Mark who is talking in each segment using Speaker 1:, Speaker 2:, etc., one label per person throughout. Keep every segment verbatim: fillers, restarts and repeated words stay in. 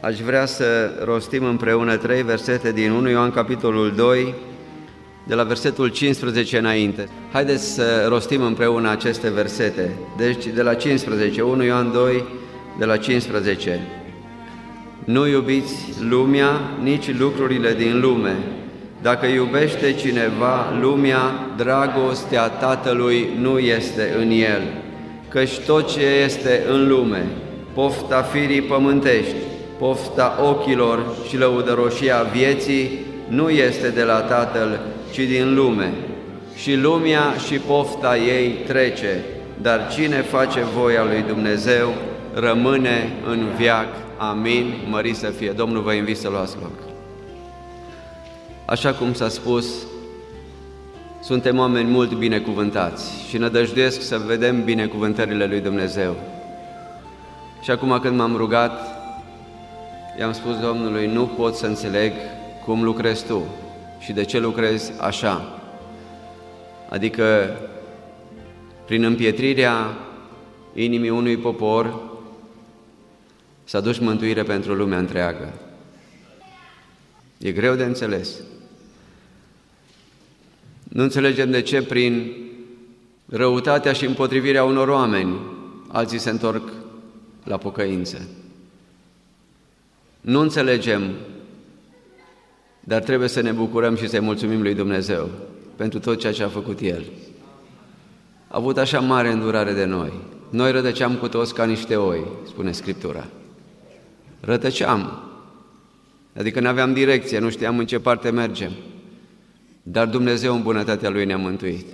Speaker 1: Aș vrea să rostim împreună trei versete din unu Ioan, capitolul doi, de la versetul cincisprezece înainte. Haideți să rostim împreună aceste versete. Deci de la cincisprezece, unu Ioan doi, de la cincisprezece. Nu iubiți lumea, nici lucrurile din lume. Dacă iubește cineva lumea, dragostea Tatălui nu este în el. Căci tot ce este în lume, pofta firii pământești, pofta ochilor și lăudăroșia vieții, nu este de la Tatăl, ci din lume. Și lumea și pofta ei trece, dar cine face voia lui Dumnezeu rămâne în veac. Amin. Mărit să fie. Domnul vă invit să luați loc. Așa cum s-a spus, suntem oameni mult binecuvântați și nădăjduiesc să vedem binecuvântările lui Dumnezeu. Și acum când m-am rugat, i-am spus Domnului, nu pot să înțeleg cum lucrezi Tu și de ce lucrezi așa. Adică, prin împietrirea inimii unui popor, să aduci mântuire pentru lumea întreagă. E greu de înțeles. Nu înțelegem de ce prin răutatea și împotrivirea unor oameni alții se întorc la pocăință. Nu înțelegem, dar trebuie să ne bucurăm și să-i mulțumim lui Dumnezeu pentru tot ceea ce a făcut El. A avut așa mare îndurare de noi. Noi rătăceam cu toți ca niște oi, spune Scriptura. Rătăceam, adică nu aveam direcție, nu știam în ce parte mergem. Dar Dumnezeu în bunătatea Lui ne-a mântuit.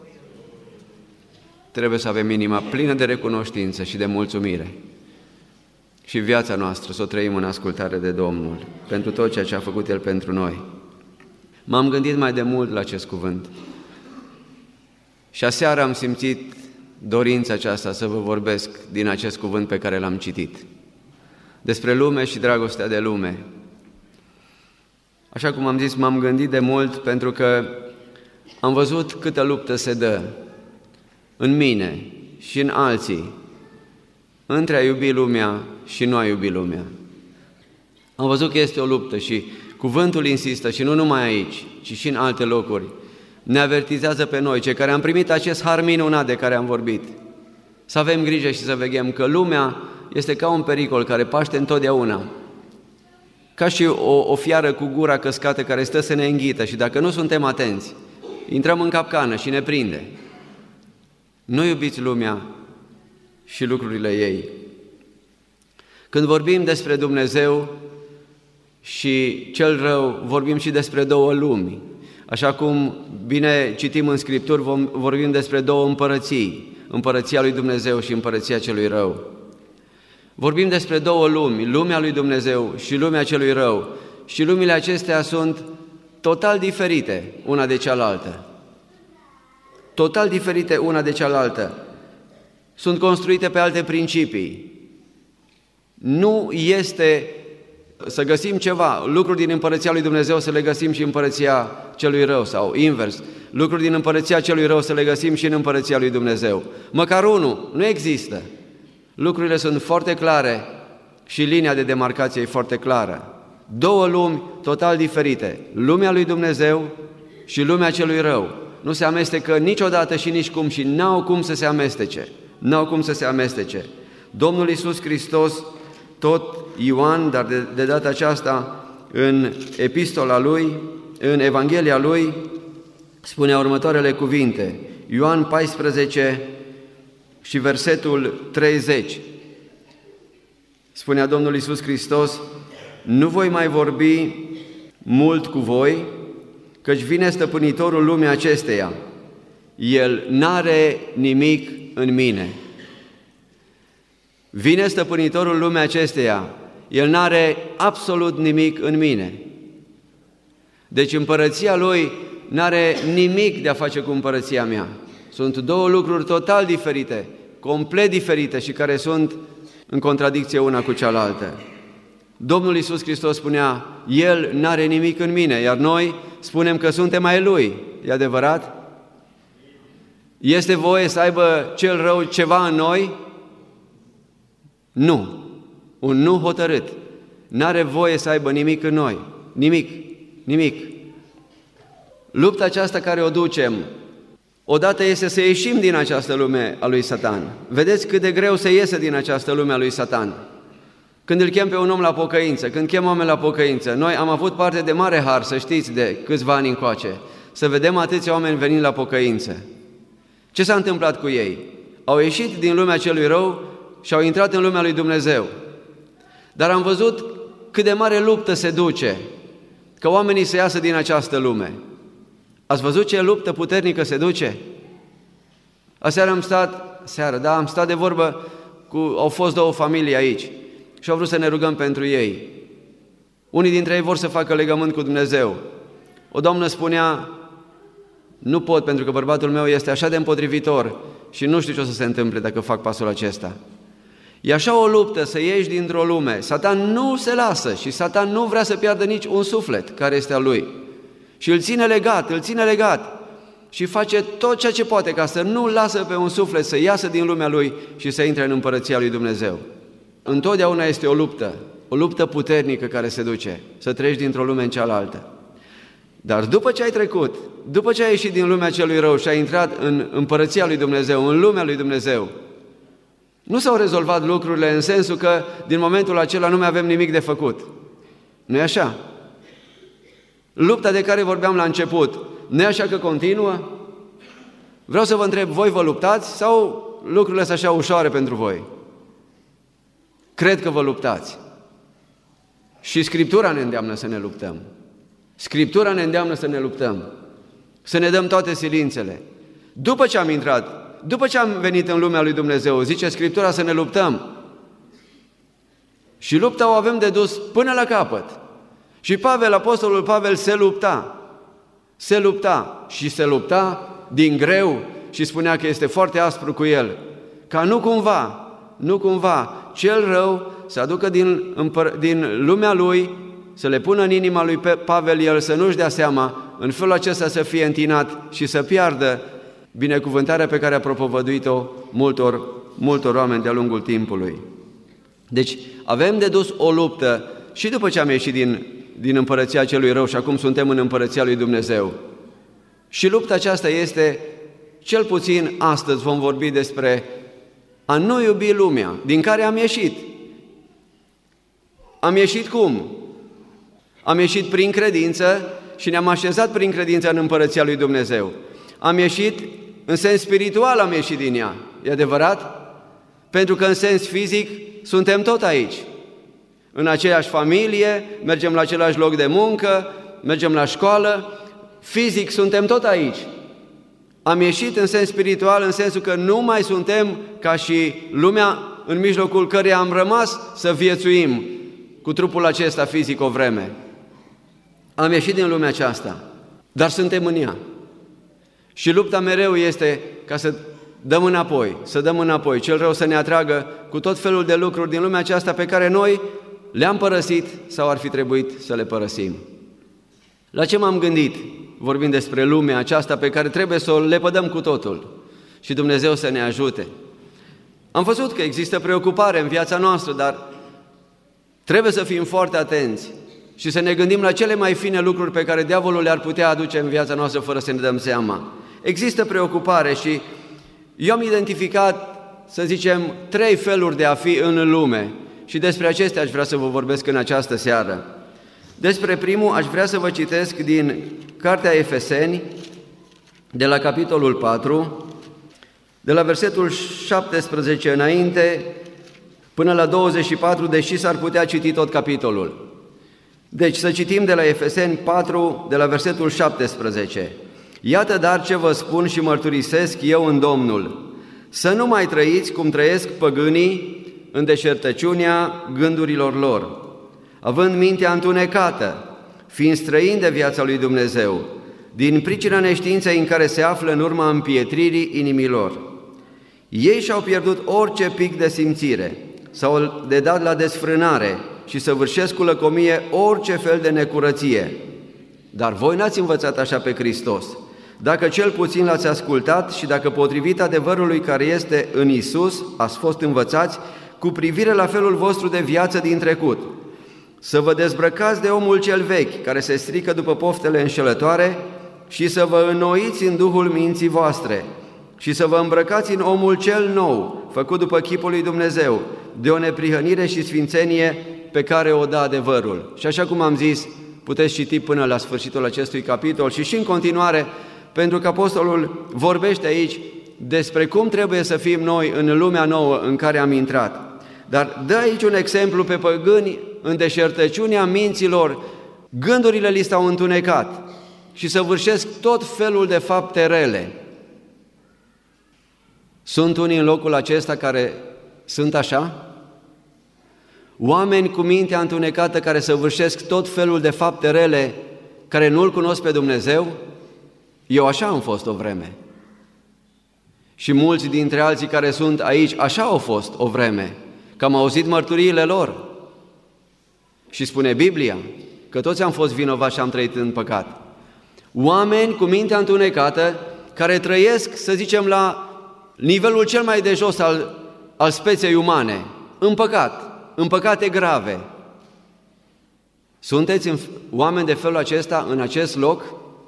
Speaker 1: Trebuie să avem inima plină de recunoștință și de mulțumire. Și viața noastră să o trăim în ascultare de Domnul, pentru tot ceea ce a făcut El pentru noi. M-am gândit mai de mult la acest cuvânt. Și aseară am simțit dorința aceasta să vă vorbesc din acest cuvânt pe care l-am citit. Despre lume și dragostea de lume. Așa cum am zis, m-am gândit de mult pentru că am văzut câtă luptă se dă în mine și în alții între a iubi lumea și nu a iubi lumea. Am văzut că este o luptă și cuvântul insistă și nu numai aici, ci și în alte locuri. Ne avertizează pe noi, cei care am primit acest har minunat de care am vorbit, să avem grijă și să veghem că lumea este ca un pericol care paște întotdeauna, ca și o, o fiară cu gura căscată care stă să ne înghită și dacă nu suntem atenți, intrăm în capcană și ne prinde. Nu iubiți lumea și lucrurile ei. Când vorbim despre Dumnezeu și cel rău, vorbim și despre două lumi. Așa cum bine citim în Scripturi, vorbim despre două împărății, împărăția lui Dumnezeu și împărăția celui rău. Vorbim despre două lumi, lumea lui Dumnezeu și lumea celui rău. Și lumile acestea sunt total diferite una de cealaltă. Total diferite una de cealaltă. Sunt construite pe alte principii. Nu este să găsim ceva, lucruri din împărăția lui Dumnezeu să le găsim și în împărăția celui rău sau invers. Lucruri din împărăția celui rău să le găsim și în împărăția lui Dumnezeu. Măcar unul, nu există. Lucrurile sunt foarte clare și linia de demarcație e foarte clară. Două lumi total diferite, lumea lui Dumnezeu și lumea celui rău. Nu se amestecă niciodată și nici cum și n-au cum să se amestece. N-au cum să se amestece. Domnul Iisus Hristos, tot Ioan, dar de, de data aceasta în epistola lui, în Evanghelia lui, spunea următoarele cuvinte. Ioan paisprezece și versetul treizeci. Spunea Domnul Iisus Hristos, nu voi mai vorbi mult cu voi, căci vine stăpânitorul lumii acesteia. El n-are nimic în mine. Vine stăpânitorul lumii acesteia. El n-are absolut nimic în mine. Deci împărăția lui n-are nimic de a face cu împărăția mea. Sunt două lucruri total diferite, complet diferite și care sunt în contradicție una cu cealaltă. Domnul Iisus Hristos spunea, El n-are nimic în mine, iar noi spunem că suntem ai Lui. E adevărat? Este voie să aibă cel rău ceva în noi? Nu. Un nu hotărât. n-are voie să aibă nimic în noi. Nimic, nimic. Lupta aceasta care o ducem, odată este să ieșim din această lume a lui Satan. Vedeți cât de greu se iese din această lume a lui Satan. Când îl chem pe un om la pocăință, când chem oameni la pocăință, noi am avut parte de mare har, să știți, de câțiva ani încoace, să vedem atâția oameni venind la pocăință. Ce s-a întâmplat cu ei? Au ieșit din lumea celui rău și au intrat în lumea lui Dumnezeu. Dar am văzut cât de mare luptă se duce că oamenii să iasă din această lume. Ați văzut ce luptă puternică se duce? Aseară am stat, seară, da, am stat de vorbă cu, au fost două familii aici și au vrut să ne rugăm pentru ei. Unii dintre ei vor să facă legământ cu Dumnezeu. O doamnă spunea, nu pot pentru că bărbatul meu este așa de împotrivitor și nu știu ce o să se întâmple dacă fac pasul acesta. E așa o luptă să ieși dintr-o lume. Satan nu se lasă și Satan nu vrea să piardă nici un suflet care este al lui. Și îl ține legat, îl ține legat și face tot ceea ce poate ca să nu lasă pe un suflet să iasă din lumea lui și să intre în împărăția lui Dumnezeu. Întotdeauna este o luptă, o luptă puternică care se duce, să treci dintr-o lume în cealaltă. Dar după ce ai trecut, după ce ai ieșit din lumea celui rău și ai intrat în împărăția lui Dumnezeu, în lumea lui Dumnezeu, nu s-au rezolvat lucrurile în sensul că din momentul acela nu mai avem nimic de făcut. Nu-i așa? Lupta de care vorbeam la început, nu-i așa că continuă? Vreau să vă întreb, voi vă luptați sau lucrurile sunt așa ușoare pentru voi? Cred că vă luptați. Și Scriptura ne îndeamnă să ne luptăm. Scriptura ne îndeamnă să ne luptăm, să ne dăm toate silințele. După ce am intrat, după ce am venit în lumea lui Dumnezeu, zice Scriptura să ne luptăm. Și lupta o avem de dus până la capăt. Și Pavel, apostolul Pavel, se lupta. Se lupta și se lupta din greu și spunea că este foarte aspru cu el. Ca nu cumva, nu cumva, cel rău să aducă din, din lumea lui, să le pună în inima lui Pavel, el să nu-și dea seama, în felul acesta să fie întinat și să piardă binecuvântarea pe care a propovăduit-o multor, multor oameni de-a lungul timpului. Deci avem de dus o luptă și după ce am ieșit din, din împărăția celui rău și acum suntem în împărăția lui Dumnezeu. Și lupta aceasta este, cel puțin astăzi vom vorbi despre a nu iubi lumea din care am ieșit. Am ieșit cum? Am ieșit prin credință și ne-am așezat prin credință în împărăția lui Dumnezeu. Am ieșit, în sens spiritual am ieșit din ea, e adevărat? Pentru că în sens fizic suntem tot aici. În aceeași familie, mergem la același loc de muncă, mergem la școală, fizic suntem tot aici. Am ieșit în sens spiritual, în sensul că nu mai suntem ca și lumea în mijlocul căreia am rămas să viețuim cu trupul acesta fizic o vreme. Am ieșit din lumea aceasta, dar suntem în ea. Și lupta mereu este ca să dăm înapoi, să dăm înapoi, cel rău să ne atragă cu tot felul de lucruri din lumea aceasta pe care noi le-am părăsit sau ar fi trebuit să le părăsim. La ce m-am gândit vorbind despre lumea aceasta pe care trebuie să o lepădăm cu totul și Dumnezeu să ne ajute? Am văzut că există preocupare în viața noastră, dar trebuie să fim foarte atenți și să ne gândim la cele mai fine lucruri pe care diavolul le-ar putea aduce în viața noastră fără să ne dăm seama. Există preocupare și eu am identificat, să zicem, trei feluri de a fi în lume și despre acestea aș vrea să vă vorbesc în această seară. Despre primul aș vrea să vă citesc din Cartea Efeseni, de la capitolul patru, de la versetul șaptesprezece înainte, până la douăzeci și patru, deși s-ar putea citi tot capitolul. Deci să citim de la Efeseni patru, de la versetul șaptesprezece. Iată dar ce vă spun și mărturisesc eu în Domnul, să nu mai trăiți cum trăiesc păgânii în deșertăciunea gândurilor lor, având mintea întunecată, fiind străini de viața lui Dumnezeu, din pricina neștiinței în care se află în urma împietririi inimilor. Ei și-au pierdut orice pic de simțire, s-au de dat la desfrânare și săvârșesc cu lăcomie orice fel de necurăție. Dar voi n-ați învățat așa pe Hristos, dacă cel puțin l-ați ascultat și dacă potrivit adevărului care este în Isus ați fost învățați cu privire la felul vostru de viață din trecut. să vă dezbrăcați de omul cel vechi, care se strică după poftele înșelătoare, și să vă înnoiți în duhul minții voastre, și să vă îmbrăcați în omul cel nou, făcut după chipul lui Dumnezeu, de o neprihănire și sfințenie pe care o dă adevărul. Și așa cum am zis, puteți citi până la sfârșitul acestui capitol și și în continuare, pentru că apostolul vorbește aici despre cum trebuie să fim noi în lumea nouă în care am intrat. Dar dă aici un exemplu pe păgâni în deșertăciunea minților, gândurile li s-au întunecat și săvârșesc tot felul de fapte rele. Sunt unii în locul acesta care sunt așa? Oameni cu mintea întunecată care săvârșesc tot felul de fapte rele, care nu-L cunosc pe Dumnezeu? Eu așa am fost o vreme. Și mulți dintre alții care sunt aici, așa au fost o vreme, că am auzit mărturiile lor. Și spune Biblia că toți am fost vinovați și am trăit în păcat. Oameni cu mintea întunecată care trăiesc, să zicem, la nivelul cel mai de jos al, al speței umane, în păcat, în păcate grave. Sunteți în, oameni de felul acesta în acest loc?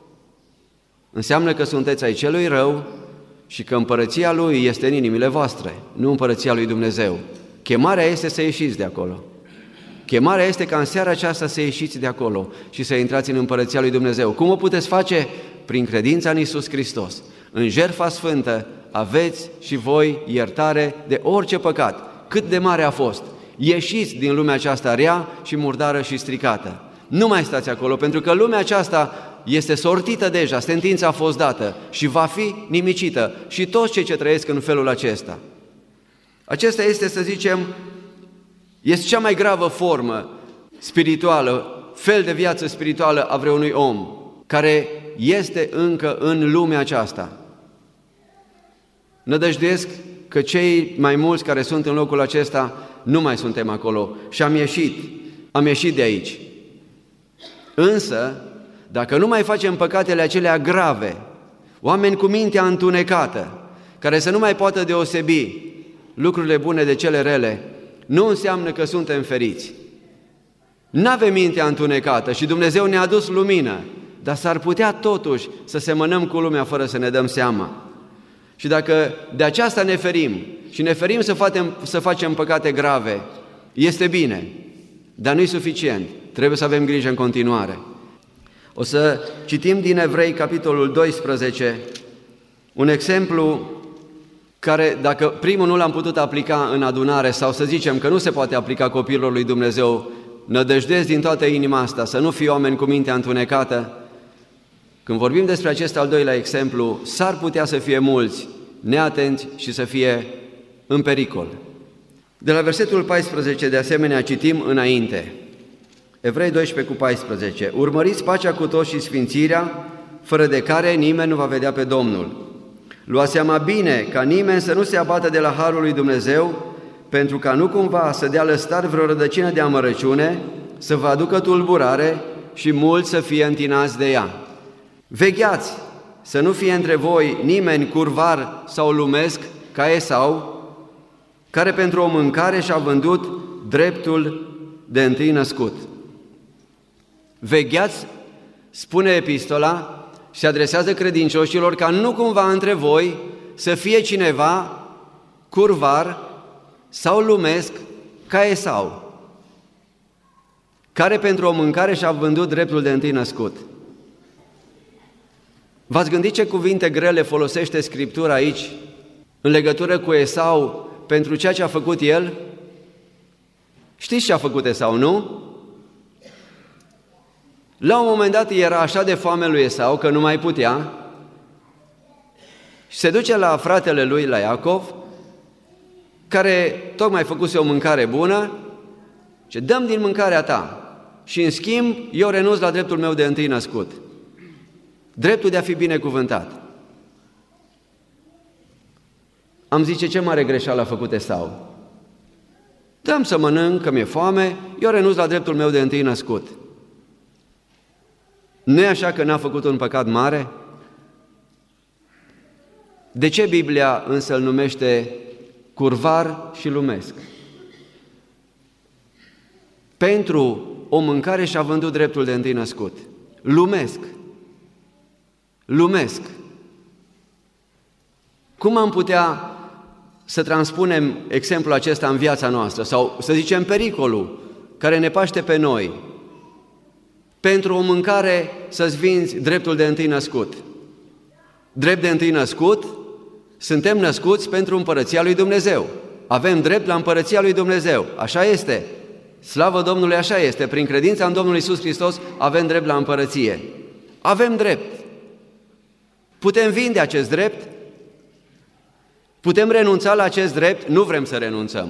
Speaker 1: Înseamnă că sunteți ai celui rău și că împărăția Lui este în inimile voastre, nu împărăția Lui Dumnezeu. Chemarea este să ieșiți de acolo. Chemarea este ca în seara aceasta să ieșiți de acolo și să intrați în împărăția Lui Dumnezeu. Cum o puteți face? Prin credința în Iisus Hristos. În jertfa sfântă aveți și voi iertare de orice păcat, cât de mare a fost. Ieșiți din lumea aceasta rea și murdară și stricată. Nu mai stați acolo, pentru că lumea aceasta este sortită deja, sentința a fost dată și va fi nimicită și toți cei ce trăiesc în felul acesta. Acesta este, să zicem, este cea mai gravă formă spirituală, fel de viață spirituală a vreunui om care este încă în lumea aceasta. Nădăjduiesc că cei mai mulți care sunt în locul acesta nu mai suntem acolo și am ieșit, am ieșit de aici. Însă, dacă nu mai facem păcatele acelea grave, oameni cu mintea întunecată, care să nu mai poată deosebi lucrurile bune de cele rele, nu înseamnă că suntem feriți. N-avem mintea întunecată și Dumnezeu ne-a adus lumină, dar s-ar putea totuși să semănăm cu lumea fără să ne dăm seama. Și dacă de aceasta ne ferim și ne ferim să facem, să facem păcate grave, este bine, dar nu-i suficient. Trebuie să avem grijă în continuare. O să citim din Evrei, capitolul doisprezece, un exemplu care, dacă primul nu l-am putut aplica în adunare, sau să zicem că nu se poate aplica copilul lui Dumnezeu, nădăjduiesc din toată inima asta să nu fie oameni cu mintea întunecată. Când vorbim despre acest al doilea exemplu, s-ar putea să fie mulți neatenți și să fie în pericol. De la versetul paisprezece, de asemenea, citim înainte. Evrei doisprezece cu paisprezece. Urmăriți pacea cu toți și sfințirea, fără de care nimeni nu va vedea pe Domnul. Luați seama bine ca nimeni să nu se abată de la harul lui Dumnezeu, pentru ca nu cumva să dea lăstar vreo rădăcină de amărăciune, să vă aducă tulburare și mulți să fie întinați de ea. Vegheați să nu fie între voi nimeni curvar sau lumesc ca Esau, care pentru o mâncare și-a vândut dreptul de întâi născut. Vegheați, spune epistola, și se adresează credincioșilor, ca nu cumva între voi să fie cineva curvar sau lumesc ca Esau, care pentru o mâncare și-a vândut dreptul de întâi născut. V-ați gândit ce cuvinte grele folosește Scriptura aici în legătură cu Esau pentru ceea ce a făcut el? Știți ce a făcut Esau, nu? La un moment dat era așa de foame lui Esau că nu mai putea și se duce la fratele lui, la Iacov, care tocmai făcuse o mâncare bună, ce dăm din mâncarea ta și în schimb eu renunț la dreptul meu de întâi născut, dreptul de a fi binecuvântat. Am zice, ce mare greșeală a făcut Esau. Dăm să mănânc, că mi-e foame, eu renunț la dreptul meu de întâi născut. Nu e așa că n-a făcut un păcat mare? De ce Biblia însă îl numește curvar și lumesc? Pentru o mâncare și a vândut dreptul de întâi născut. Lumesc. Lumesc. Cum am putea să transpunem exemplul acesta în viața noastră, sau să zicem pericolul care ne paște pe noi, pentru o mâncare să-ți vinzi dreptul de întâi născut? Drept de întâi născut, suntem născuți pentru împărăția lui Dumnezeu. Avem drept la împărăția lui Dumnezeu. Așa este. Slavă Domnului, așa este. Prin credința în Domnul Iisus Hristos avem drept la împărăție. Avem drept. Putem vinde acest drept? Putem renunța la acest drept? Nu vrem să renunțăm.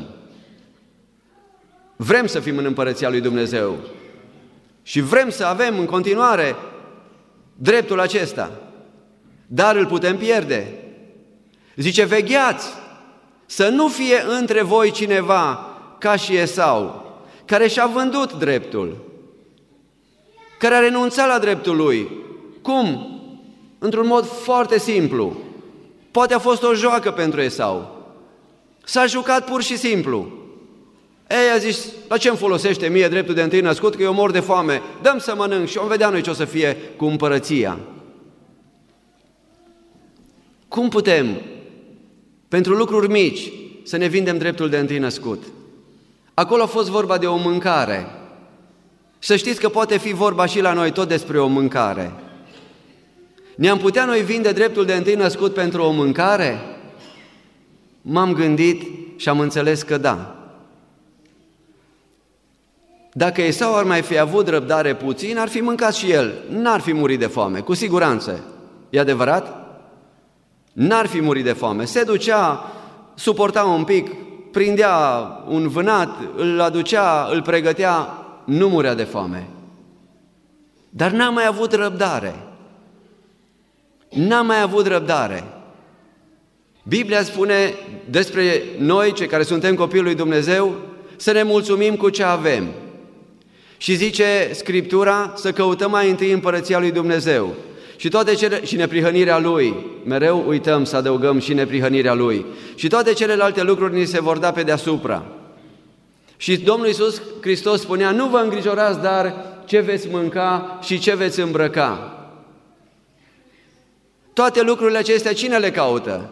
Speaker 1: Vrem să fim în împărăția lui Dumnezeu. Și vrem să avem în continuare dreptul acesta. Dar îl putem pierde. Zice, vegheați să nu fie între voi cineva ca și Esau, care și-a vândut dreptul, care a renunțat la dreptul lui. Cum? Într-un mod foarte simplu. Poate a fost o joacă pentru Esau. S-a jucat pur și simplu. Ei, a zis, la ce îmi folosește mie dreptul de întâi născut, că eu mor de foame, dăm să mănânc și vom vedea noi ce o să fie cu împărăția. Cum putem, pentru lucruri mici, să ne vindem dreptul de întâi născut? Acolo a fost vorba de o mâncare. Să știți că poate fi vorba și la noi tot despre o mâncare. Ne-am putea noi vinde dreptul de întâi născut pentru o mâncare? M-am gândit și am înțeles că da. Dacă Esau ar mai fi avut răbdare puțin, ar fi mâncat și el, n-ar fi murit de foame, cu siguranță. E adevărat? N-ar fi murit de foame. Se ducea, suporta un pic, prindea un vânat, îl aducea, îl pregătea, nu murea de foame. Dar n-a mai avut răbdare. N-a mai avut răbdare. Biblia spune despre noi, cei care suntem copiii lui Dumnezeu, să ne mulțumim cu ce avem. Și zice Scriptura să căutăm mai întâi împărăția lui Dumnezeu și toate cele, și neprihănirea Lui. Mereu uităm să adăugăm și neprihănirea Lui. Și toate celelalte lucruri ni se vor da pe deasupra. Și Domnul Iisus Hristos spunea, nu vă îngrijorați, dar ce veți mânca și ce veți îmbrăca. Toate lucrurile acestea cine le caută?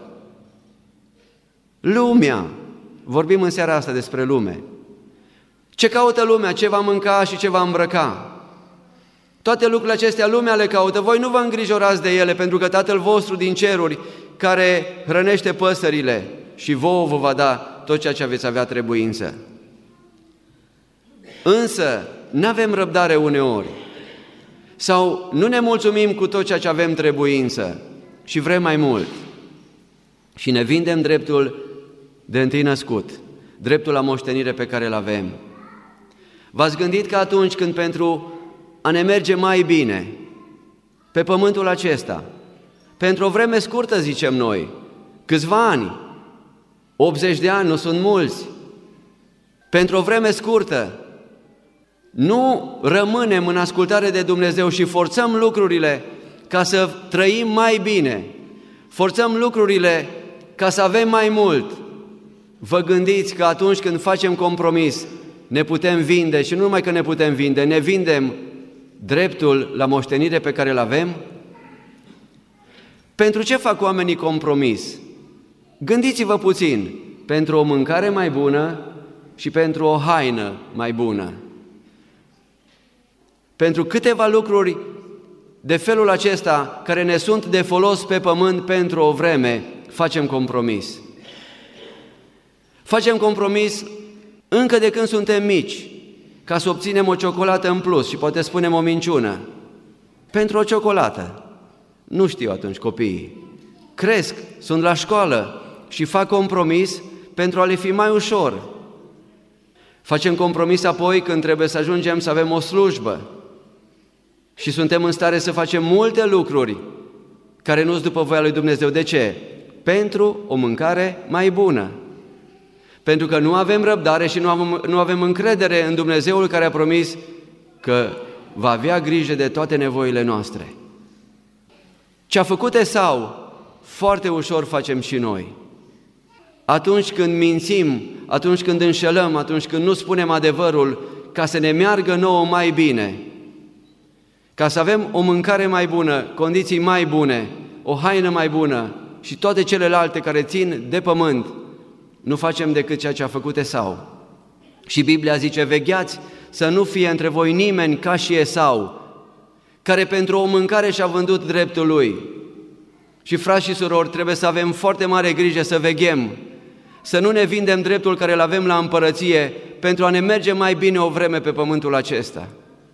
Speaker 1: Lumea. Vorbim în seara asta despre lume. Ce caută lumea? Ce va mânca și ce va îmbrăca? Toate lucrurile acestea lumea le caută. Voi nu vă îngrijorați de ele, pentru că Tatăl vostru din ceruri, care hrănește păsările, și vouă vă va da tot ceea ce veți avea trebuință. Însă, n-avem răbdare uneori. Sau nu ne mulțumim cu tot ceea ce avem trebuință și vrem mai mult. Și ne vindem dreptul de întâi născut, dreptul la moștenire pe care îl avem. V-ați gândit că atunci când pentru a ne merge mai bine pe pământul acesta, pentru o vreme scurtă, zicem noi, câțiva ani, optzeci de ani, nu sunt mulți, pentru o vreme scurtă, nu rămânem în ascultare de Dumnezeu și forțăm lucrurile ca să trăim mai bine, forțăm lucrurile ca să avem mai mult. Vă gândiți că atunci când facem compromis, ne putem vinde și nu numai că ne putem vinde, ne vindem dreptul la moștenire pe care îl avem? Pentru ce fac oamenii compromis? Gândiți-vă puțin, pentru o mâncare mai bună și pentru o haină mai bună. Pentru câteva lucruri de felul acesta care ne sunt de folos pe pământ pentru o vreme, facem compromis. Facem compromis încă de când suntem mici, ca să obținem o ciocolată în plus și poate spunem o minciună. Pentru o ciocolată. Nu știu atunci copiii. Cresc, sunt la școală și fac compromis pentru a le fi mai ușor. Facem compromis apoi când trebuie să ajungem să avem o slujbă și suntem în stare să facem multe lucruri care nu sunt după voia lui Dumnezeu. De ce? Pentru o mâncare mai bună. Pentru că nu avem răbdare și nu avem, nu avem încredere în Dumnezeul care a promis că va avea grijă de toate nevoile noastre. Ce a făcut Esau, foarte ușor facem și noi. Atunci când mințim, atunci când înșelăm, atunci când nu spunem adevărul, ca să ne meargă nouă mai bine, ca să avem o mâncare mai bună, condiții mai bune, o haină mai bună și toate celelalte care țin de pământ, nu facem decât ceea ce a făcut Esau. Și Biblia zice, vegheați să nu fie între voi nimeni ca și Esau, care pentru o mâncare și-a vândut dreptul lui. Și frați și surori, trebuie să avem foarte mare grijă să veghem, să nu ne vindem dreptul care îl avem la împărăție pentru a ne merge mai bine o vreme pe pământul acesta.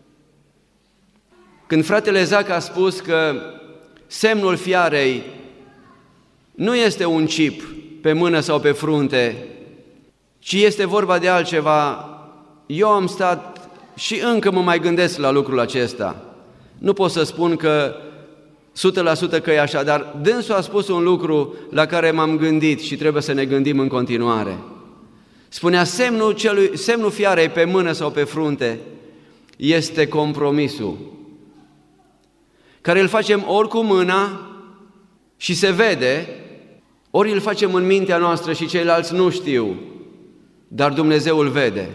Speaker 1: Când fratele Zac a spus că semnul fiarei nu este un cip pe mână sau pe frunte, ci este vorba de altceva, eu am stat și încă mă mai gândesc la lucrul acesta. Nu pot să spun că o sută la sută că e așa, dar dânsul a spus un lucru la care m-am gândit și trebuie să ne gândim în continuare. Spunea, semnul, celui, semnul fiarei pe mână sau pe frunte este compromisul, care îl facem ori cu mâna și se vede, ori îl facem în mintea noastră și ceilalți nu știu, dar Dumnezeu îl vede.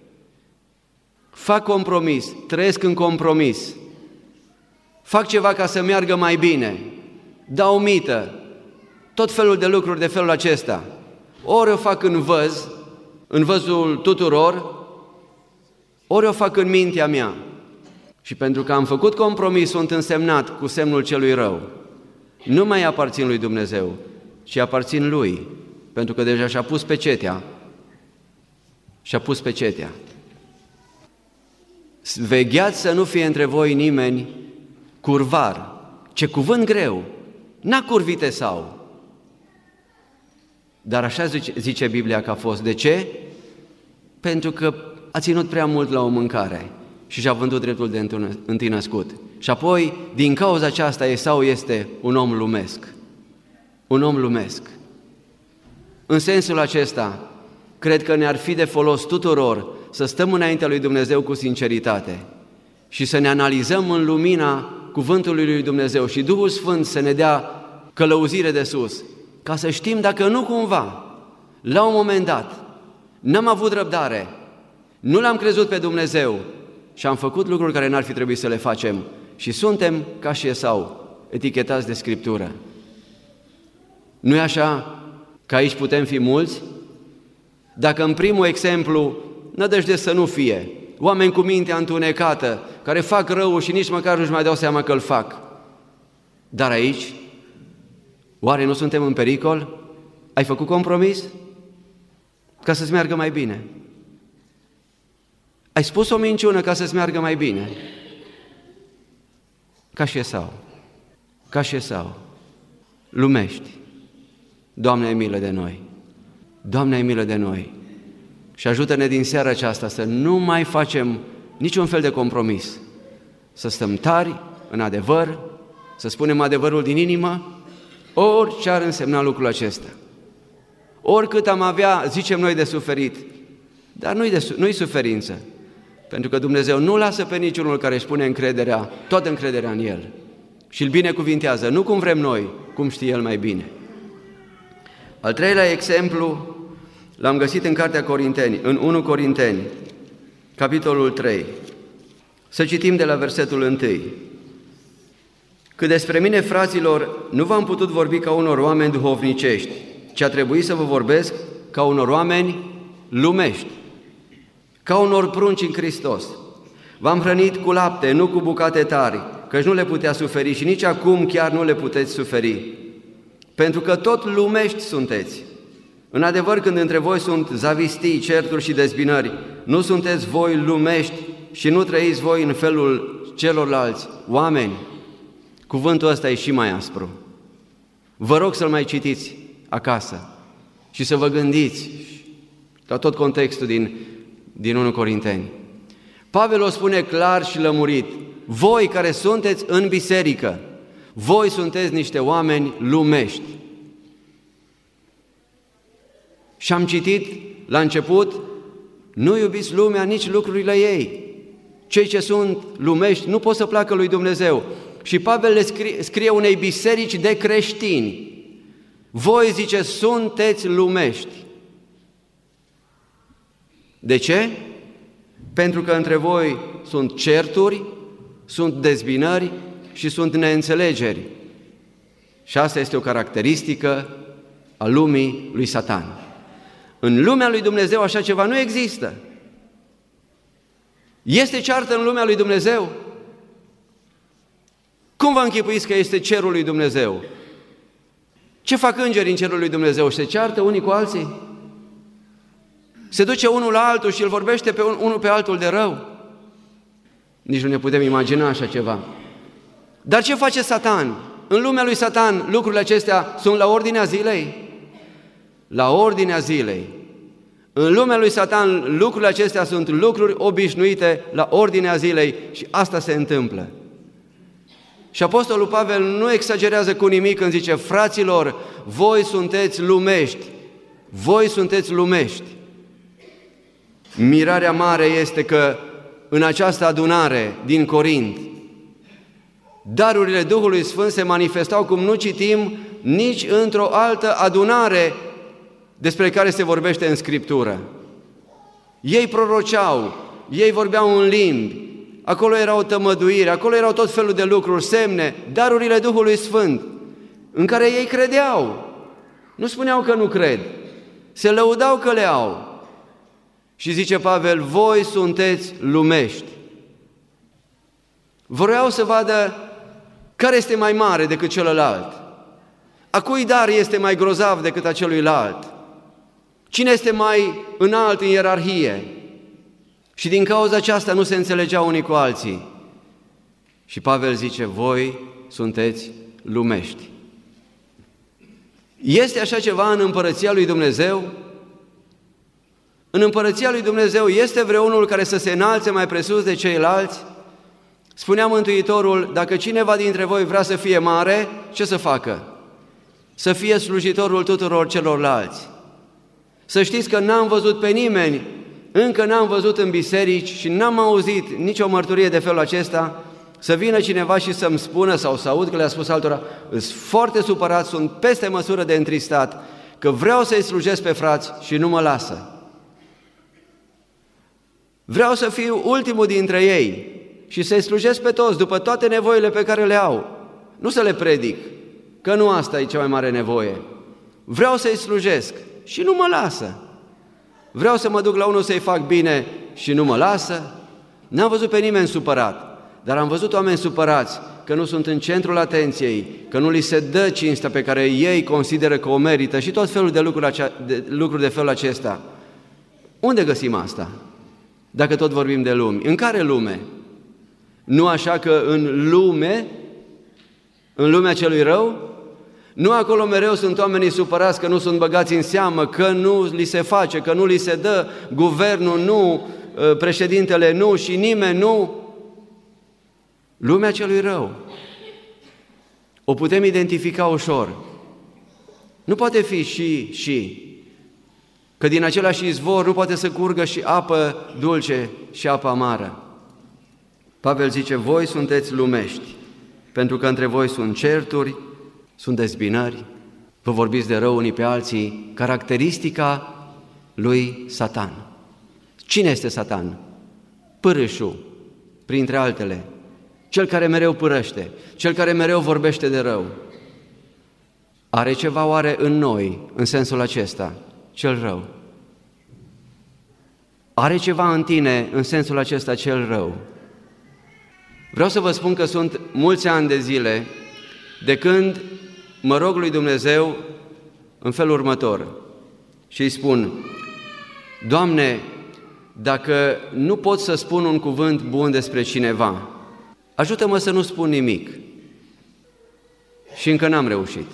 Speaker 1: Fac compromis, trăiesc în compromis, fac ceva ca să meargă mai bine, dau mită, tot felul de lucruri de felul acesta. Ori o fac în văz, în văzul tuturor, ori o fac în mintea mea. Și pentru că am făcut compromis, sunt însemnat cu semnul celui rău. Nu mai aparțin lui Dumnezeu, ci aparțin lui, pentru că deja și-a pus pecetea. Și-a pus pecetea. Vegheați să nu fie între voi nimeni curvar. Ce cuvânt greu! N-a curvit Esau. Dar așa zice, zice Biblia că a fost. De ce? Pentru că a ținut prea mult la o mâncare și și-a vândut dreptul de întâi născut. Și apoi, din cauza aceasta, Esau este un om lumesc. Un om lumesc. În sensul acesta, cred că ne-ar fi de folos tuturor să stăm înaintea lui Dumnezeu cu sinceritate și să ne analizăm în lumina cuvântului lui Dumnezeu și Duhul Sfânt să ne dea călăuzire de sus, ca să știm dacă nu cumva, la un moment dat, n-am avut răbdare, nu l-am crezut pe Dumnezeu și am făcut lucruri care n-ar fi trebuit să le facem și suntem, ca și Esau, etichetați de Scriptură. Nu-i așa că aici putem fi mulți? Dacă în primul exemplu, nădejde să nu fie, oameni cu mintea întunecată, care fac rău și nici măcar nu-și mai dau seama că îl fac. Dar aici, oare nu suntem în pericol? Ai făcut compromis? Ca să-ți meargă mai bine. Ai spus o minciună ca să-ți meargă mai bine. Ca și Esau. Ca și Esau. Lumești. Doamne, ai milă de noi. Doamne, ai milă de noi. Și ajută-ne din seara aceasta să nu mai facem niciun fel de compromis. Să stăm tari în adevăr, să spunem adevărul din inimă, orice ar însemna lucrul acesta. Oricât am avea, zicem noi, de suferit, dar nu-i, de, nu-i suferință, pentru că Dumnezeu nu lasă pe niciunul care își pune încrederea, toată încrederea în El și îl binecuvintează, nu cum vrem noi, cum știe El mai bine. Al treilea exemplu l-am găsit în Cartea Corinteni, în întâi Corinteni, capitolul trei. Să citim de la versetul unu. Că despre mine, fraților, nu v-am putut vorbi ca unor oameni duhovnicești, ci a trebuit să vă vorbesc ca unor oameni lumești, ca unor prunci în Hristos. V-am hrănit cu lapte, nu cu bucate tari, căci nu le putea suferi și nici acum chiar nu le puteți suferi, pentru că tot lumești sunteți. În adevăr, când între voi sunt zavistii, certuri și dezbinări, nu sunteți voi lumești și nu trăiți voi în felul celorlalți oameni. Cuvântul ăsta e și mai aspru. Vă rog să-l mai citiți acasă și să vă gândiți la tot contextul din, din întâi Corinteni. Pavel o spune clar și lămurit. Voi care sunteți în biserică, voi sunteți niște oameni lumești. Și am citit la început, nu iubiți lumea, nici lucrurile ei. Cei ce sunt lumești nu pot să placă lui Dumnezeu. Și Pavel le scrie, scrie unei biserici de creștini. Voi, zice, sunteți lumești. De ce? pentru că între voi sunt certuri, sunt dezbinări și sunt neînțelegeri. Și asta este o caracteristică a lumii lui Satan. În lumea lui Dumnezeu așa ceva nu există. Este ceartă în lumea lui Dumnezeu? Cum vă închipuiți că este cerul lui Dumnezeu? Ce fac îngerii în cerul lui Dumnezeu? Se ceartă unii cu alții? Se duce unul la altul și îl vorbește pe unul pe altul de rău? Nici nu ne putem imagina așa ceva. Dar ce face Satan? În lumea lui Satan lucrurile acestea sunt la ordinea zilei? La ordinea zilei. În lumea lui Satan lucrurile acestea sunt lucruri obișnuite la ordinea zilei și asta se întâmplă. Și Apostolul Pavel nu exagerează cu nimic când zice: fraților, voi sunteți lumești, voi sunteți lumești. Mirarea mare este că în această adunare din Corint, darurile Duhului Sfânt se manifestau cum nu citim nici într-o altă adunare despre care se vorbește în Scriptură. Ei proroceau, ei vorbeau în limbi, acolo era o tămăduire, acolo erau tot felul de lucruri, semne, darurile Duhului Sfânt, în care ei credeau. Nu spuneau că nu cred, se lăudau că le au. Și zice Pavel: voi sunteți lumești. Vreau să vadă care este mai mare decât celălalt, a cui dar este mai grozav decât a celuilalt, cine este mai înalt în ierarhie. Și din cauza aceasta nu se înțelegeau unii cu alții. Și Pavel zice: voi sunteți lumești. Este așa ceva în împărăția lui Dumnezeu? În împărăția lui Dumnezeu este vreunul care să se înalțe mai presus de ceilalți? Spunea Mântuitorul: dacă cineva dintre voi vrea să fie mare, ce să facă? Să fie slujitorul tuturor celorlalți. Să știți că n-am văzut pe nimeni, încă n-am văzut în biserici și n-am auzit nicio mărturie de felul acesta, să vină cineva și să-mi spună, sau să aud că le-a spus altora: sunt foarte supărat, sunt peste măsură de întristat, că vreau să-i slujesc pe frați și nu mă lasă. Vreau să fiu ultimul dintre ei și să-i slujesc pe toți după toate nevoile pe care le au. Nu să le predic, că nu asta e cea mai mare nevoie. Vreau să-i slujesc și nu mă lasă. Vreau să mă duc la unul să-i fac bine și nu mă lasă. N-am văzut pe nimeni supărat, dar am văzut oameni supărați că nu sunt în centrul atenției, că nu li se dă cinstea pe care ei consideră că o merită și tot felul de lucruri, acea, de, lucruri de felul acesta. Unde găsim asta? Dacă tot vorbim de lumi. În care lume? Nu așa că în lume, în lumea celui rău, nu acolo mereu sunt oamenii supărați că nu sunt băgați în seamă, că nu li se face, că nu li se dă, guvernul nu, președintele nu și nimeni nu. Lumea celui rău. O putem identifica ușor. Nu poate fi și, și, că din același izvor nu poate să curgă și apă dulce și apă amară. Pavel zice: voi sunteți lumești, pentru că între voi sunt certuri, sunt dezbinări, vă vorbiți de rău unii pe alții, caracteristica lui Satan. Cine este Satan? Pârâșul, printre altele, cel care mereu pârăște, cel care mereu vorbește de rău. Are ceva oare în noi, în sensul acesta, cel rău? Are ceva în tine, în sensul acesta, cel rău? Vreau să vă spun că sunt mulți ani de zile de când mă rog lui Dumnezeu în felul următor și îi spun: Doamne, dacă nu pot să spun un cuvânt bun despre cineva, ajută-mă să nu spun nimic. Și încă n-am reușit.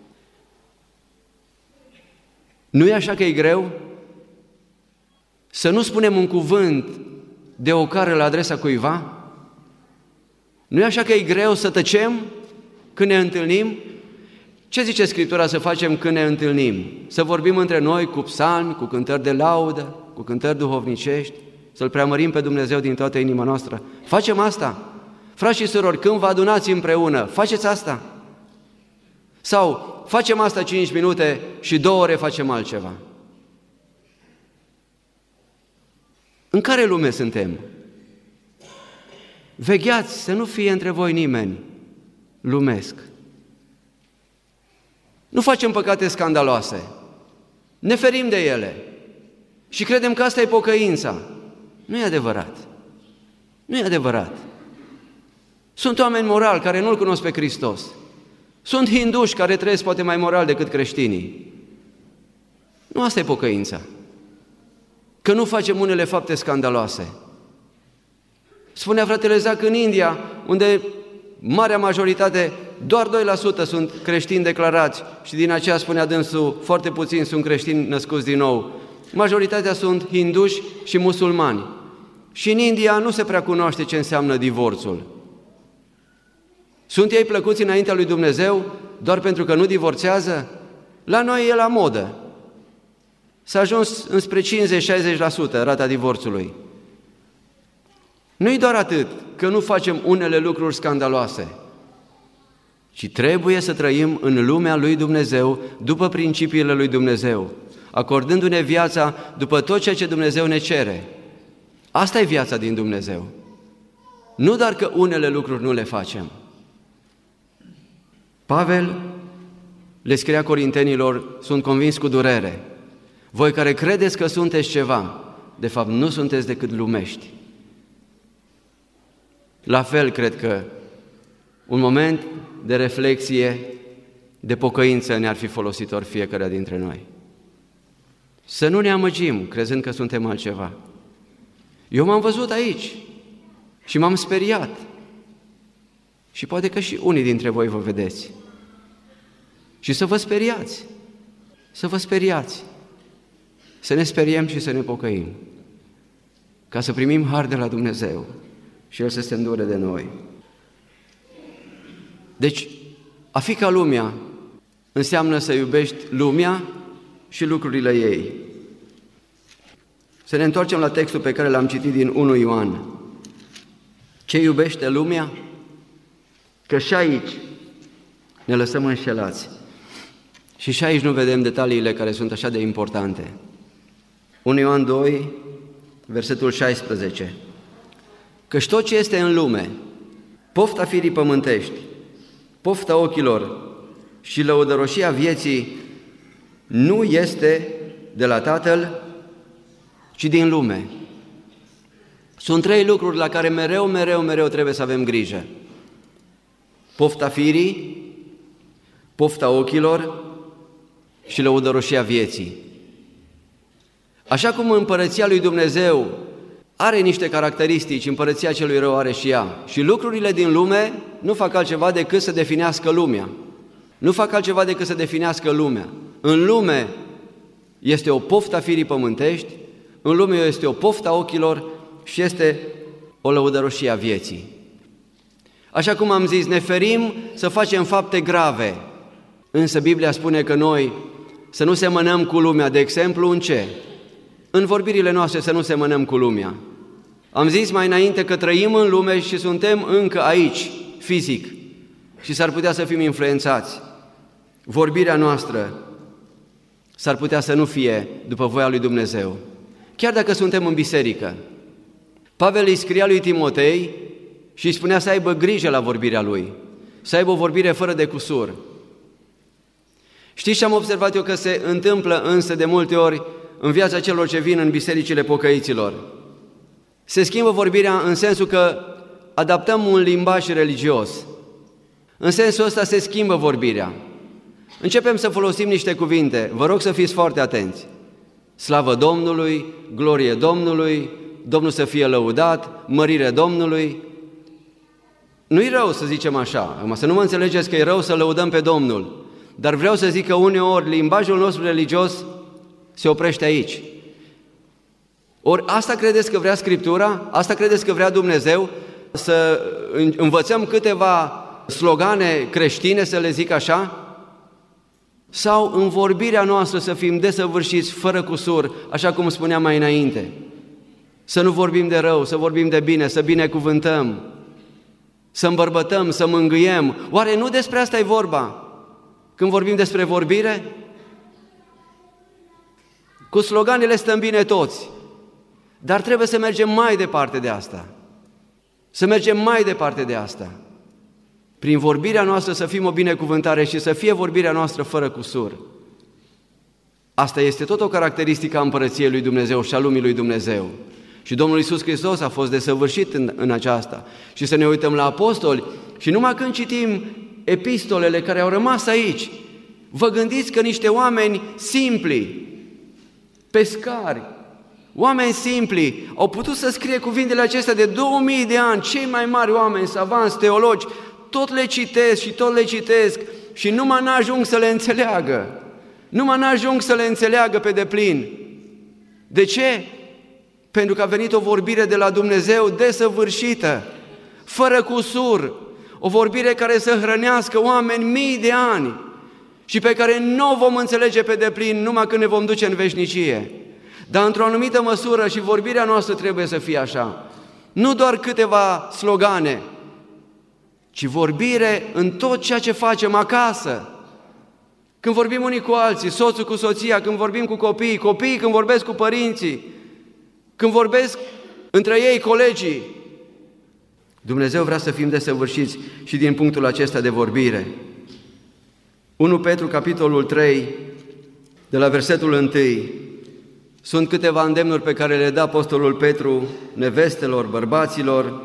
Speaker 1: Nu e așa că e greu să nu spunem un cuvânt de ocară la adresa cuiva? Nu e așa că e greu să tăcem când ne întâlnim? Ce zice Scriptura să facem când ne întâlnim? Să vorbim între noi cu psalmi, cu cântări de laudă, cu cântări duhovnicești, să-L preamărim pe Dumnezeu din toată inima noastră. Facem asta. Frați și surori, când vă adunați împreună, faceți asta. Sau facem asta cinci minute și două ore facem altceva. În care lume suntem? Vegheați să nu fie între voi nimeni lumesc. Nu facem păcate scandaloase, ne ferim de ele și credem că asta e pocăința. Nu e adevărat. Nu e adevărat. Sunt oameni morali care nu-L cunosc pe Hristos. Sunt hinduși care trăiesc poate mai moral decât creștinii. Nu asta e pocăința. Că nu facem unele fapte scandaloase. Spunea fratele Zac, în India, unde marea majoritate, doar doi la sută sunt creștini declarați și din aceea, spunea dânsul, foarte puțini sunt creștini născuți din nou. Majoritatea sunt hinduși și musulmani. Și în India nu se prea cunoaște ce înseamnă divorțul. Sunt ei plăcuți înaintea lui Dumnezeu doar pentru că nu divorțează? La noi e la modă. S-a ajuns înspre cincizeci-șaizeci la sută rata divorțului. Nu-i doar atât că nu facem unele lucruri scandaloase, ci trebuie să trăim în lumea lui Dumnezeu, după principiile lui Dumnezeu, acordându-ne viața după tot ceea ce Dumnezeu ne cere. Asta e viața din Dumnezeu. Nu doar că unele lucruri nu le facem. Pavel le scria corintenilor, sunt convins cu durere, voi care credeți că sunteți ceva, de fapt nu sunteți decât lumești. La fel cred că un moment de reflexie, de pocăință ne-ar fi folositor fiecare dintre noi. Să nu ne amăgim crezând că suntem altceva. Eu m-am văzut aici și m-am speriat. Și poate că și unii dintre voi vă vedeți. Și să vă speriați, să vă speriați, să ne speriem și să ne pocăim, ca să primim har de la Dumnezeu și El să se îndure de noi. Deci, a fi ca lumea înseamnă să iubești lumea și lucrurile ei. Să ne întoarcem la textul pe care l-am citit din unu Ioan. Ce iubește lumea? Că și aici ne lăsăm înșelați. Și și aici nu vedem detaliile care sunt așa de importante. unu Ioan doi, versetul șaisprezece. Căci tot ce este în lume, pofta firii pământești, pofta ochilor și lăudăroșia vieții, nu este de la Tatăl, ci din lume. Sunt trei lucruri la care mereu, mereu, mereu trebuie să avem grijă. Pofta firii, pofta ochilor și lăudăroșia vieții. Așa cum împărăția lui Dumnezeu are niște caracteristici, împărăția celui rău are și ea. Și lucrurile din lume nu fac altceva decât să definească lumea. Nu fac altceva decât să definească lumea. În lume este o poftă a firii pământești, în lume este o poftă a ochilor și este o lăudăroșie a vieții. Așa cum am zis, ne ferim să facem fapte grave, însă Biblia spune că noi să nu semănăm cu lumea, de exemplu, în ce? În vorbirile noastre să nu semănăm cu lumea. Am zis mai înainte că trăim în lume și suntem încă aici, fizic, și s-ar putea să fim influențați. Vorbirea noastră s-ar putea să nu fie după voia lui Dumnezeu, chiar dacă suntem în biserică. Pavel îi scria lui Timotei și îi spunea să aibă grijă la vorbirea lui, să aibă o vorbire fără de cusur. Știți ce am observat eu că se întâmplă însă de multe ori în viața celor ce vin în bisericile pocăiților? Se schimbă vorbirea în sensul că adaptăm un limbaj religios. În sensul ăsta se schimbă vorbirea. Începem să folosim niște cuvinte. Vă rog să fiți foarte atenți. Slavă Domnului, glorie Domnului, Domnul să fie lăudat, mărire Domnului. Nu-i rău să zicem așa, să nu mă înțelegeți că e rău să lăudăm pe Domnul, dar vreau să zic că uneori limbajul nostru religios se oprește aici. Ori asta credeți că vrea Scriptura? Asta credeți că vrea Dumnezeu? Să învățăm câteva slogane creștine, să le zic așa? Sau în vorbirea noastră să fim desăvârșiți, fără cusur, așa cum spuneam mai înainte? Să nu vorbim de rău, să vorbim de bine, să binecuvântăm, să îmbărbătăm, să mângâiem. Oare nu despre asta e vorba când vorbim despre vorbire? Cu sloganele stăm bine toți, Dar trebuie să mergem mai departe de asta. Să mergem mai departe de asta. Prin vorbirea noastră să fim o binecuvântare și să fie vorbirea noastră fără cusur. Asta este tot o caracteristică a Împărăției lui Dumnezeu și a lumii lui Dumnezeu. Și Domnul Iisus Hristos a fost desăvârșit în, în aceasta. Și să ne uităm la apostoli și numai când citim epistolele care au rămas aici, vă gândiți că niște oameni simpli, pescari, oameni simpli, au putut să scrie cuvintele acestea de două mii de ani, cei mai mari oameni, savanți, teologi, tot le citesc și tot le citesc și numai n-ajung să le înțeleagă. Numai n-ajung să le înțeleagă pe deplin. De ce? Pentru că a venit o vorbire de la Dumnezeu desăvârșită, fără cusur, o vorbire care să hrănească oameni mii de ani și pe care nu o vom înțelege pe deplin numai când ne vom duce în veșnicie. Dar într-o anumită măsură și vorbirea noastră trebuie să fie așa. Nu doar câteva slogane, ci vorbire în tot ceea ce facem acasă. Când vorbim unii cu alții, soțul cu soția, când vorbim cu copiii, copiii când vorbesc cu părinții, când vorbesc între ei colegii. Dumnezeu vrea să fim desăvârșiți și din punctul acesta de vorbire. unu Petru, capitolul trei, de la versetul unu. Sunt câteva îndemnuri pe care le dă apostolul Petru nevestelor, bărbaților.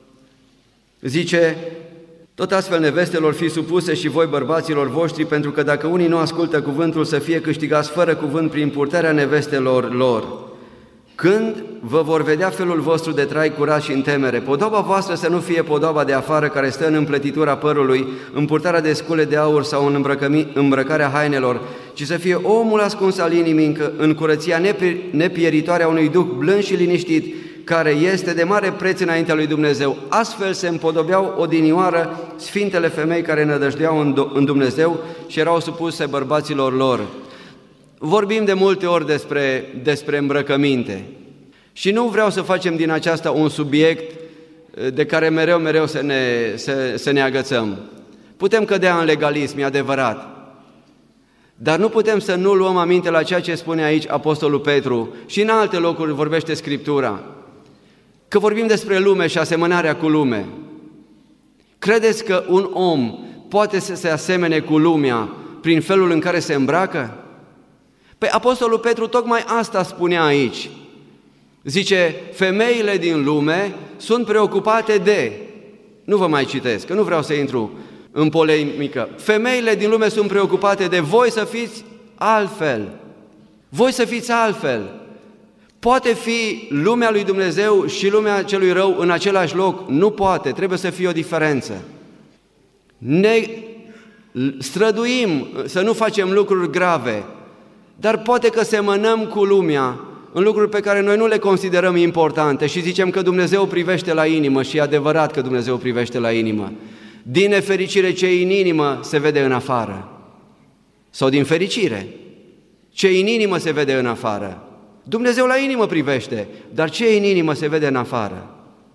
Speaker 1: Zice: tot astfel, nevestelor, fi supuse și voi bărbaților voștri, pentru că dacă unii nu ascultă cuvântul, să fie câștigați fără cuvânt prin purtarea nevestelor lor. Când vă vor vedea felul vostru de trai curat și în temere, podoaba voastră să nu fie podoaba de afară care stă în împletitura părului, în purtarea de scule de aur sau în îmbrăcarea hainelor, ci să fie omul ascuns al inimii în curăția nepieritoare a unui duh blând și liniștit, care este de mare preț înaintea lui Dumnezeu. Astfel se împodobeau odinioară sfintele femei care nădăjduiau în Dumnezeu și erau supuse bărbaților lor. Vorbim de multe ori despre, despre îmbrăcăminte și nu vreau să facem din aceasta un subiect de care mereu, mereu să ne, să, să ne agățăm. Putem cădea în legalism, e adevărat, dar nu putem să nu luăm aminte la ceea ce spune aici apostolul Petru și în alte locuri vorbește Scriptura, că vorbim despre lume și asemănarea cu lume. Credeți că un om poate să se asemene cu lumea prin felul în care se îmbracă? Păi apostolul Petru tocmai asta spunea aici. Zice, femeile din lume sunt preocupate de... Nu vă mai citesc, că nu vreau să intru în polemică. Femeile din lume sunt preocupate de voi să fiți altfel. Voi să fiți altfel. Poate fi lumea lui Dumnezeu și lumea celui rău în același loc? Nu poate, trebuie să fie o diferență. Ne străduim să nu facem lucruri grave, dar poate că semănăm cu lumea în lucruri pe care noi nu le considerăm importante și zicem că Dumnezeu privește la inimă și e adevărat că Dumnezeu privește la inimă. Din nefericire, ce e în inimă se vede în afară. Sau din fericire, ce e în inimă se vede în afară. Dumnezeu la inimă privește, dar ce e în inimă se vede în afară.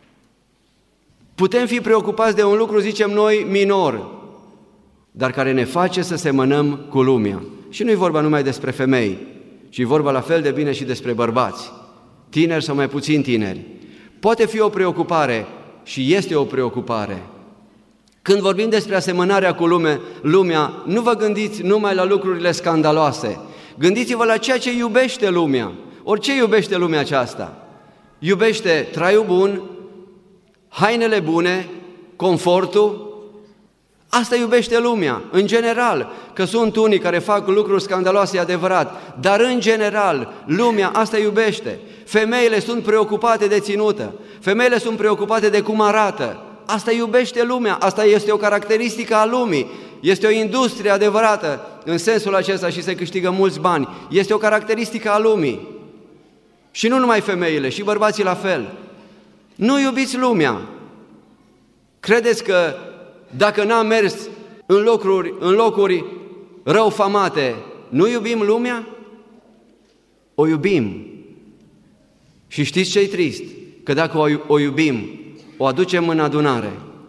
Speaker 1: Putem fi preocupați de un lucru, zicem noi, minor, dar care ne face să semănăm cu lumea. Și nu-i vorba numai despre femei, ci e vorba la fel de bine și despre bărbați, tineri sau mai puțin tineri. Poate fi o preocupare și este o preocupare. Când vorbim despre asemănarea cu lume, lumea, nu vă gândiți numai la lucrurile scandaloase, gândiți-vă la ceea ce iubește lumea. Orice iubește lumea aceasta? Iubește traiul bun, hainele bune, confortul. Asta iubește lumea, în general, că sunt unii care fac lucruri scandaloase, adevărat, dar în general, lumea asta iubește. Femeile sunt preocupate de ținută, femeile sunt preocupate de cum arată. Asta iubește lumea, asta este o caracteristică a lumii, este o industrie adevărată în sensul acesta și se câștigă mulți bani. Este o caracteristică a lumii. Și nu numai femeile, și bărbații la fel. Nu iubiți lumea. Credeți că dacă n-am mers în locuri, în locuri răufamate, nu iubim lumea? O iubim. Și știți ce-i trist? Că dacă o, o iubim, o aducem în adunare.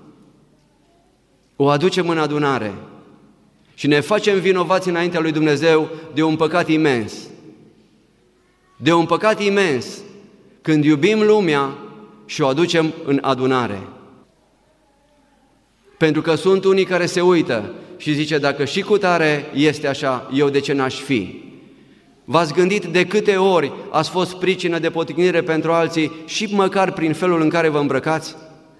Speaker 1: O aducem în adunare. Și ne facem vinovați înaintea lui Dumnezeu de un păcat imens. De un păcat imens. când iubim lumea și o aducem în adunare. Pentru că sunt unii care se uită și zice, dacă și cu tare este așa, eu de ce n-aș fi? V-ați gândit de câte ori ați fost pricină de poticnire pentru alții și măcar prin felul în care vă îmbrăcați?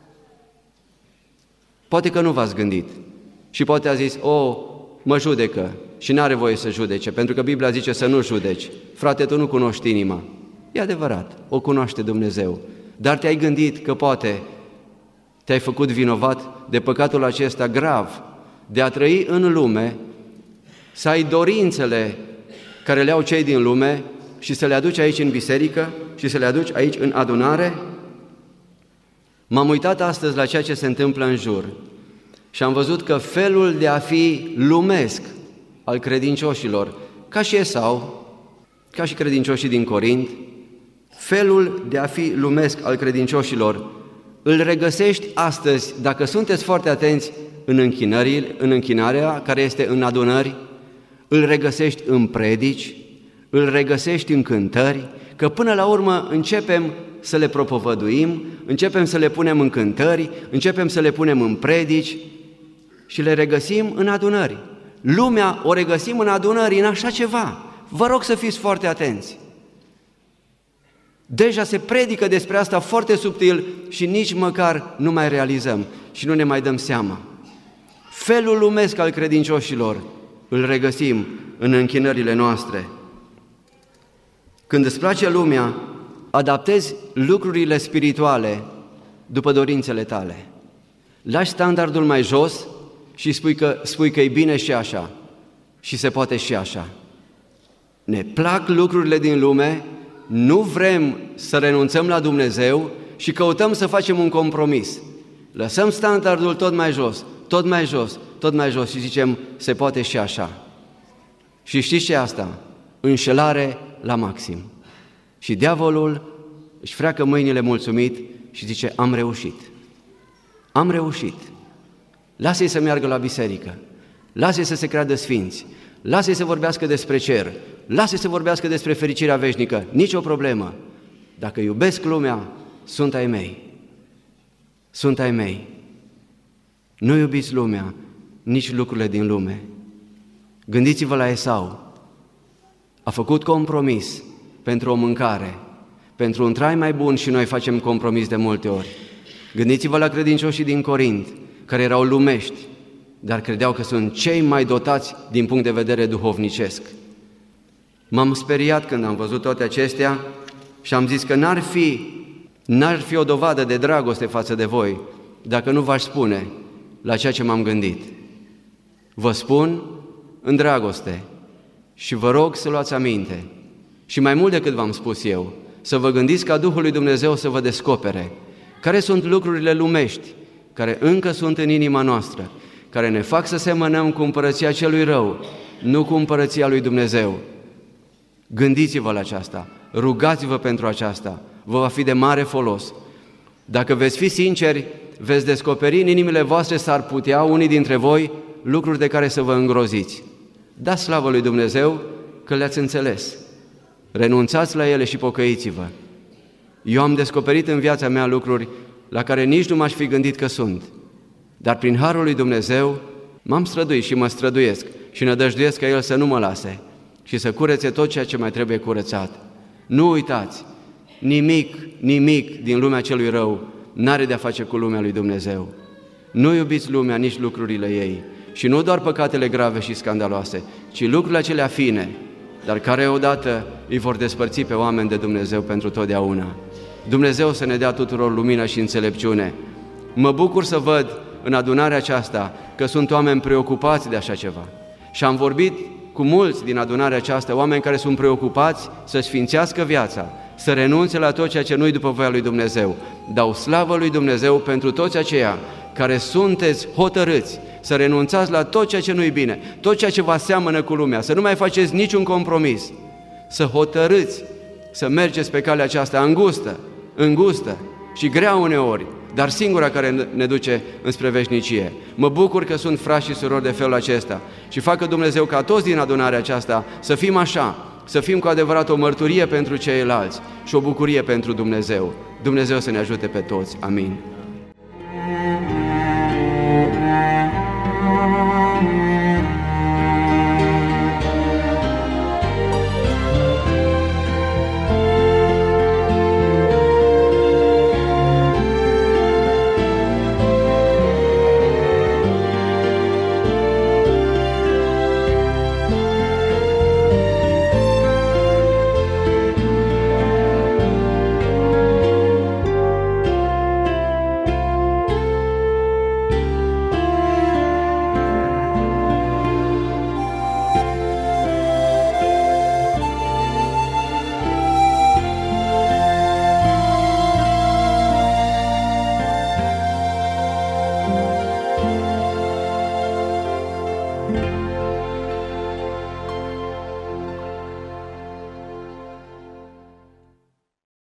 Speaker 1: Poate că nu v-ați gândit și poate a zis, o, mă judecă și n-are voie să judece, pentru că Biblia zice să nu judeci. Frate, tu nu cunoști inima. E adevărat, o cunoaște Dumnezeu, dar te-ai gândit că poate te-ai făcut vinovat de păcatul acesta grav, de a trăi în lume, să ai dorințele care le au cei din lume și să le aduci aici în biserică și să le aduci aici în adunare? M-am uitat astăzi la ceea ce se întâmplă în jur și am văzut că felul de a fi lumesc al credincioșilor, ca și Esau, ca și credincioșii din Corint, felul de a fi lumesc al credincioșilor îl regăsești astăzi, dacă sunteți foarte atenți, în, în închinarea care este în adunări, îl regăsești în predici, îl regăsești în cântări, că până la urmă începem să le propovăduim, începem să le punem în cântări, începem să le punem în predici și le regăsim în adunări. Lumea o regăsim în adunări, în așa ceva. Vă rog să fiți foarte atenți. Deja se predică despre asta foarte subtil și nici măcar nu mai realizăm și nu ne mai dăm seama. Felul lumesc al credincioșilor îl regăsim în închinările noastre. Când îți place lumea, adaptezi lucrurile spirituale după dorințele tale. Lași standardul mai jos și spui că, spui că e bine și așa și se poate și așa. Ne plac lucrurile din lume, nu vrem să renunțăm la Dumnezeu și căutăm să facem un compromis. Lăsăm standardul tot mai jos, tot mai jos, tot mai jos și zicem, se poate și așa. Și știți ce asta? Înșelare la maxim. Și diavolul își freacă mâinile mulțumit și zice, am reușit. Am reușit. Lasă-i să meargă la biserică, lasă-i să se creadă sfinți, lasă-i să vorbească despre cer, lasă-i să vorbească despre fericirea veșnică, nicio problemă. Dacă iubesc lumea, sunt ai mei. Sunt ai mei. Nu iubiți lumea, nici lucrurile din lume. Gândiți-vă la Esau. A făcut compromis pentru o mâncare, pentru un trai mai bun și noi facem compromis de multe ori. Gândiți-vă la credincioșii din Corint, care erau lumești, dar credeau că sunt cei mai dotați din punct de vedere duhovnicesc. M-am speriat când am văzut toate acestea și am zis că n-ar fi, n-ar fi o dovadă de dragoste față de voi dacă nu v-aș spune la ceea ce m-am gândit. Vă spun în dragoste și vă rog să luați aminte și mai mult decât v-am spus eu, să vă gândiți ca Duhul lui Dumnezeu să vă descopere care sunt lucrurile lumești care încă sunt în inima noastră, care ne fac să semănăm cu împărăția celui rău, nu cu împărăția lui Dumnezeu. Gândiți-vă la aceasta, rugați-vă pentru aceasta, vă va fi de mare folos. Dacă veți fi sinceri, veți descoperi în inimile voastre, s-ar putea unii dintre voi lucruri de care să vă îngroziți. Dați slavă lui Dumnezeu că le-ați înțeles. Renunțați la ele și pocăiți-vă. Eu am descoperit în viața mea lucruri la care nici nu m-aș fi gândit că sunt. Dar prin harul lui Dumnezeu m-am străduit și mă străduiesc și nădăjduiesc ca El să nu mă lase și să curețe tot ceea ce mai trebuie curățat. Nu uitați, nimic, nimic din lumea celui rău n-are de-a face cu lumea lui Dumnezeu. Nu iubiți lumea, nici lucrurile ei. Și nu doar păcatele grave și scandaloase, ci lucrurile acelea fine, dar care odată îi vor despărți pe oameni de Dumnezeu pentru totdeauna. Dumnezeu să ne dea tuturor lumină și înțelepciune. Mă bucur să văd în adunarea aceasta că sunt oameni preocupați de așa ceva. Și am vorbit cu mulți din adunarea aceasta, oameni care sunt preocupați să sfințească viața, să renunțe la tot ceea ce nu-i după voia lui Dumnezeu. Dau slavă lui Dumnezeu pentru toți aceia care sunteți hotărâți să renunțați la tot ceea ce nu-i bine, tot ceea ce vă aseamănă cu lumea, să nu mai faceți niciun compromis, să hotărâți să mergeți pe calea aceasta îngustă, îngustă și grea uneori, dar singura care ne duce înspre veșnicie. Mă bucur că sunt frați și surori de felul acesta și facă Dumnezeu ca toți din adunarea aceasta să fim așa, să fim cu adevărat o mărturie pentru ceilalți și o bucurie pentru Dumnezeu. Dumnezeu să ne ajute pe toți. Amin.